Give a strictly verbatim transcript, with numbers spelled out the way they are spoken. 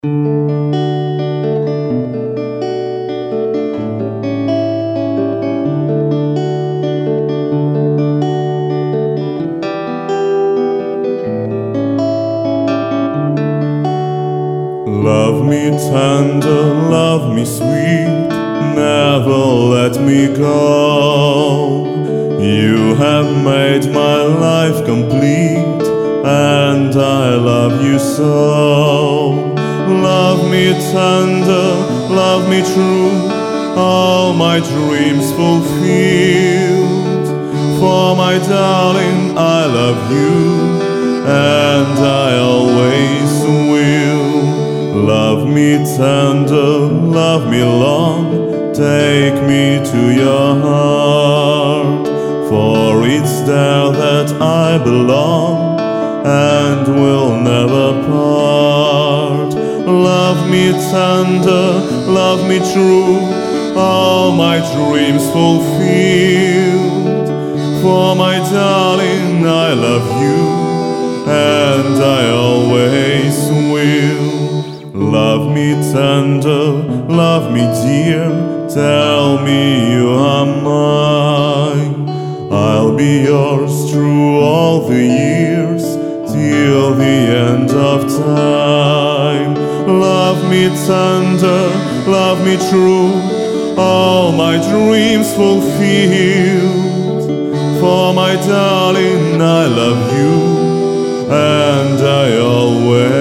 Love me tender, love me sweet, never let me go. You have made my life complete, and I love you so. Love me tender, love me true, all my dreams fulfilled. For my darling, I love you, and I always will. Love me tender, love me long, take me to your heart. For it's there that I belong, and will never part. Love me tender, love me true, all my dreams fulfilled. For my darling, I love you, and I always will. Love me tender, love me dear, tell me you are mine. I'll be yours through all the years, till the end of time. Love me tender, love me true, all my dreams fulfilled. For my darling, I love you, and I always